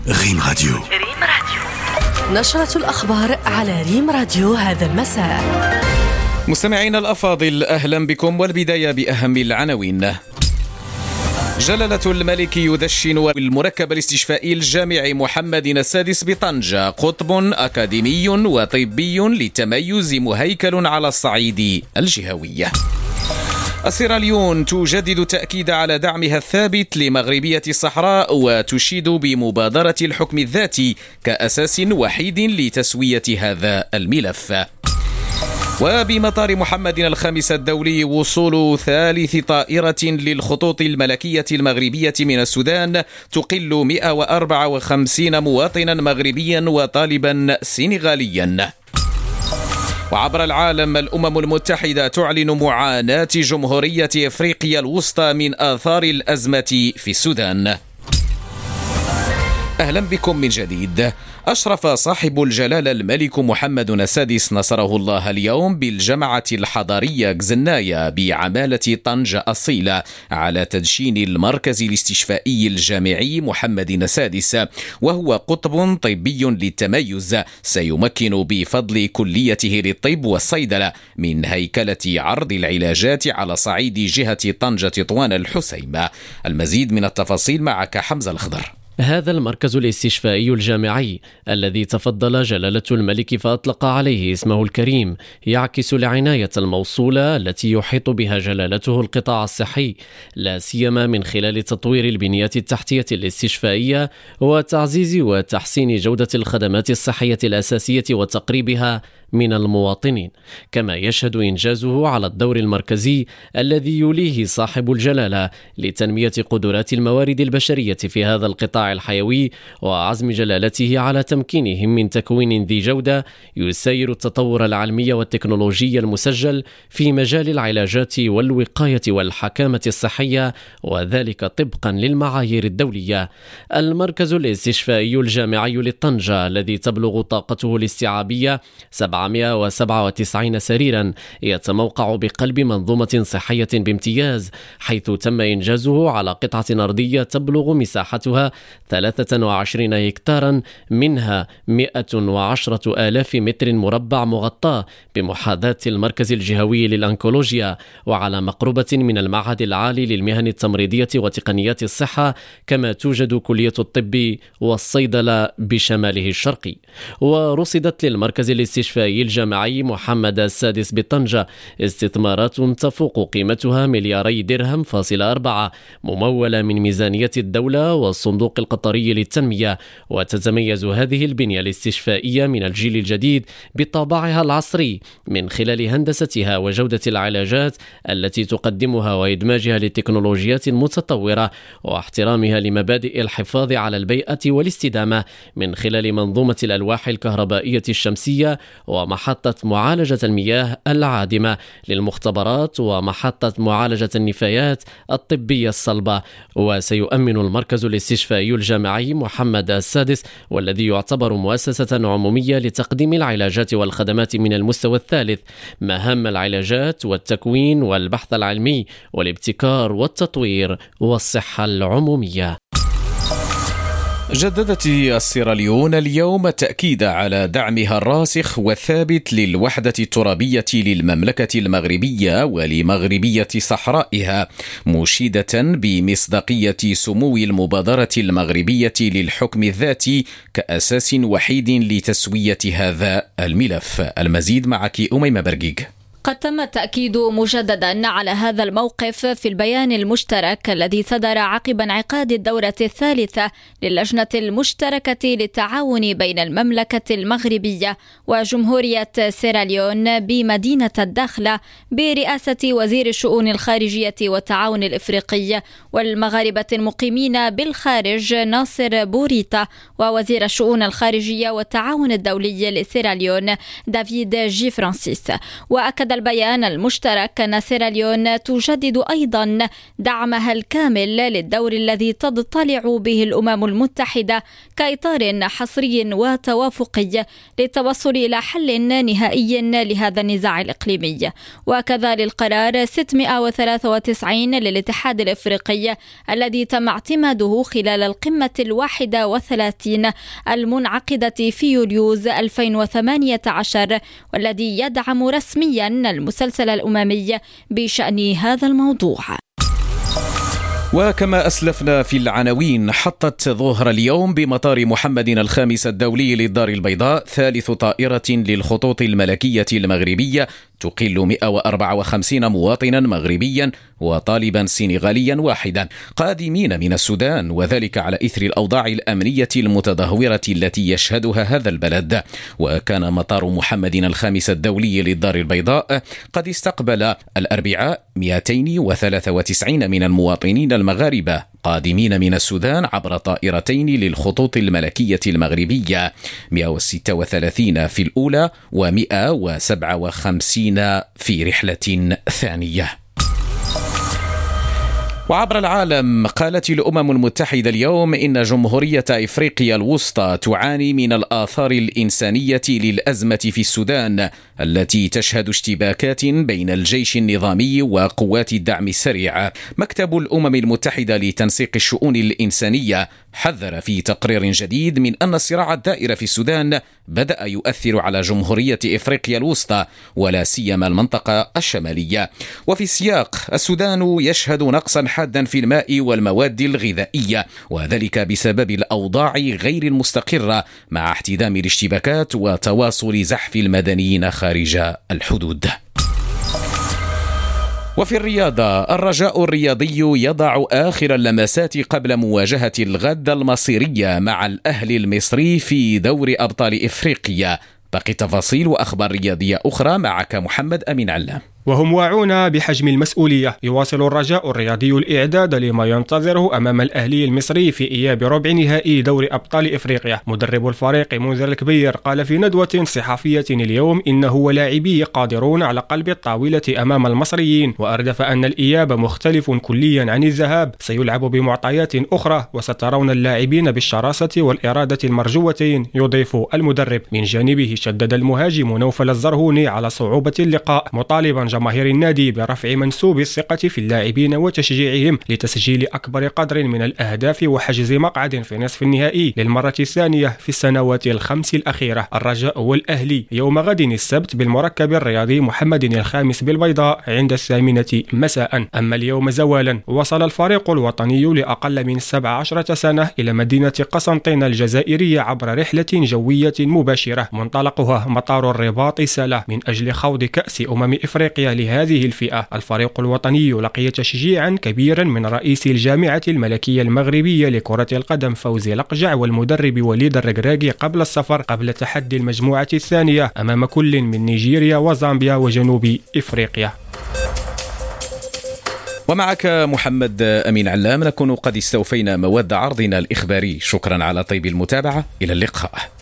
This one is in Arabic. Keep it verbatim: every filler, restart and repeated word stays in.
ريم راديو. ريم راديو نشرة الأخبار على ريم راديو هذا المساء. مستمعينا الأفاضل، أهلا بكم، والبداية بأهم العناوين. جلالة الملك يدشن المركب الاستشفائي الجامعي محمد السادس بطنجة قطب أكاديمي وطبي للتميز مهيكل على الصعيد الجهوي. السيراليون تجدد تأكيد على دعمها الثابت لمغربية الصحراء وتشيد بمبادرة الحكم الذاتي كأساس وحيد لتسوية هذا الملف. وبمطار محمد الخامس الدولي وصول ثالث طائرة للخطوط الملكية المغربية من السودان تقل مئة وأربعة وخمسين مواطنا مغربيا وطالبا سنغاليا. وعبر العالم، الأمم المتحدة تعلن معاناة جمهورية أفريقيا الوسطى من آثار الأزمة في السودان. أهلا بكم من جديد. أشرف صاحب الجلالة الملك محمد السادس نصره الله اليوم بالجامعة الحضارية غزنايا بعمالة طنجة أصيلة على تدشين المركز الاستشفائي الجامعي محمد السادس، وهو قطب طبي للتميز سيمكن بفضل كليته للطب والصيدلة من هيكلة عرض العلاجات على صعيد جهة طنجة طوان الحسيمة. المزيد من التفاصيل معك حمزة الخضر. هذا المركز الاستشفائي الجامعي الذي تفضل جلالة الملك فأطلق عليه اسمه الكريم يعكس العناية الموصولة التي يحيط بها جلالته القطاع الصحي، لا سيما من خلال تطوير البنية التحتية الاستشفائية وتعزيز وتحسين جودة الخدمات الصحية الأساسية وتقريبها من المواطنين، كما يشهد إنجازه على الدور المركزي الذي يوليه صاحب الجلالة لتنمية قدرات الموارد البشرية في هذا القطاع الحيوي، وعزم جلالته على تمكينهم من تكوين ذي جودة يسير التطور العلمي والتكنولوجي المسجل في مجال العلاجات والوقاية والحكامة الصحية، وذلك طبقا للمعايير الدولية. المركز الاستشفائي الجامعي للطنجة الذي تبلغ طاقته الاستيعابية سبعمئة وسبعة وتسعين سريرا يتموقع بقلب منظومة صحية بامتياز، حيث تم إنجازه على قطعة أرضية تبلغ مساحتها ثلاثة وعشرين هكتارا، منها مئة وعشرة آلاف متر مربع مغطاة بمحاذاة المركز الجهوي للأنكولوجيا، وعلى مقربة من المعهد العالي للمهن التمريضية وتقنيات الصحة، كما توجد كلية الطب والصيدلة بشماله الشرقي. ورصدت للمركز الاستشفائي الجامعي محمد السادس بطنجة استثمارات تفوق قيمتها ملياري درهم فاصل أربعة، ممولة من ميزانية الدولة والصندوق القطري للتنمية. وتتميز هذه البنية الاستشفائية من الجيل الجديد بطابعها العصري من خلال هندستها وجودة العلاجات التي تقدمها وإدماجها للتكنولوجيات المتطورة واحترامها لمبادئ الحفاظ على البيئة والاستدامة من خلال منظومة الألواح الكهربائية الشمسية ومحطة معالجة المياه العادمة للمختبرات ومحطة معالجة النفايات الطبية الصلبة. وسيؤمن المركز الاستشفائي الجامعي محمد السادس، والذي يعتبر مؤسسة عمومية لتقديم العلاجات والخدمات من المستوى الثالث، مهام العلاجات والتكوين والبحث العلمي والابتكار والتطوير والصحة العمومية. جددت السيراليون اليوم التأكيد على دعمها الراسخ والثابت للوحدة الترابية للمملكة المغربية ولمغربية صحرائها، مشيدة بمصداقية سمو المبادرة المغربية للحكم الذاتي كأساس وحيد لتسوية هذا الملف. المزيد معك أميمة برقيق. قد تم التأكيد مجددا على هذا الموقف في البيان المشترك الذي صدر عقب انعقاد الدورة الثالثة للجنة المشتركة للتعاون بين المملكة المغربية وجمهورية سيراليون بمدينة الداخلة برئاسة وزير الشؤون الخارجية والتعاون الإفريقي والمغاربة المقيمين بالخارج ناصر بوريتا، ووزير الشؤون الخارجية والتعاون الدولي لسيراليون دافيد جي فرانسيس. وأكد هذا البيان المشترك أن سيراليون تجدد أيضا دعمها الكامل للدور الذي تضطلع به الأمم المتحدة كإطار حصري وتوافقي للتوصل إلى حل نهائي لهذا النزاع الإقليمي، وكذا للقرار ستمائة وثلاثة وتسعين للاتحاد الإفريقي الذي تم اعتماده خلال القمة الواحدة وثلاثين المنعقدة في يوليوز ألفين وثمانية عشر، والذي يدعم رسميا المسلسل الأممي بشأن هذا الموضوع. وكما أسلفنا في العناوين، حطت ظهر اليوم بمطار محمد الخامس الدولي للدار البيضاء ثالث طائرة للخطوط الملكية المغربية تقل مئة وأربعة وخمسين مواطنا مغربيا وطالبا سنغاليا واحدا قادمين من السودان، وذلك على إثر الأوضاع الأمنية المتدهورة التي يشهدها هذا البلد. وكان مطار محمد الخامس الدولي للدار البيضاء قد استقبل الأربعاء مئتين وثلاثة وتسعين من المواطنين المغاربة قادمين من السودان عبر طائرتين للخطوط الملكية المغربية، مئة وستة وثلاثين في الأولى ومئة وسبعة وخمسين في رحلة ثانية. وعبر العالم، قالت الأمم المتحدة اليوم إن جمهورية إفريقيا الوسطى تعاني من الآثار الإنسانية للأزمة في السودان التي تشهد اشتباكات بين الجيش النظامي وقوات الدعم السريع. مكتب الأمم المتحدة لتنسيق الشؤون الإنسانية حذر في تقرير جديد من أن الصراع الدائر في السودان بدأ يؤثر على جمهورية إفريقيا الوسطى ولا سيما المنطقة الشمالية. وفي السياق، السودان يشهد نقصا حادا في الماء والمواد الغذائية، وذلك بسبب الأوضاع غير المستقرة مع احتدام الاشتباكات وتواصل زحف المدنيين خارج الحدود. وفي الرياضة، الرجاء الرياضي يضع آخر اللمسات قبل مواجهة الغد المصيرية مع الأهلي المصري في دور أبطال إفريقيا. باقي تفاصيل وأخبار رياضية أخرى معك محمد أمين علام. وهم واعون بحجم المسؤولية. يواصل الرجاء الرياضي الإعداد لما ينتظره أمام الأهلي المصري في إياب ربع نهائي دوري أبطال إفريقيا. مدرب الفريق منذر الكبير قال في ندوة صحفية اليوم إنه ولاعبيه قادرون على قلب الطاولة أمام المصريين، وأردف أن الإياب مختلف كليا عن الذهاب، سيلعب بمعطيات أخرى وسترون اللاعبين بالشراسة والإرادة المرجوتين، يضيف المدرب. من جانبه شدد المهاجم نوفل الزرهوني على صعوبة اللقاء، مطالبا جماهير النادي برفع منسوب الثقة في اللاعبين وتشجيعهم لتسجيل أكبر قدر من الأهداف وحجز مقعد في نصف النهائي للمرة الثانية في السنوات الخمس الأخيرة. الرجاء والأهلي يوم غد السبت بالمركب الرياضي محمد الخامس بالبيضاء عند الثامنة مساء. أما اليوم زوالا، وصل الفريق الوطني لأقل من سبع عشرة سنة إلى مدينة قسنطين الجزائرية عبر رحلة جوية مباشرة منطلقها مطار الرباط سلا من أجل خوض كأس أمم إفريقيا لهذه الفئة. الفريق الوطني لقي تشجيعا كبيرا من رئيس الجامعة الملكية المغربية لكرة القدم فوزي لقجع والمدرب وليد الرقراقي قبل السفر، قبل تحدي المجموعة الثانية أمام كل من نيجيريا وزامبيا وجنوب إفريقيا. ومعك محمد أمين علام، نكون قد استوفينا مواد عرضنا الإخباري. شكرا على طيب المتابعة، إلى اللقاء.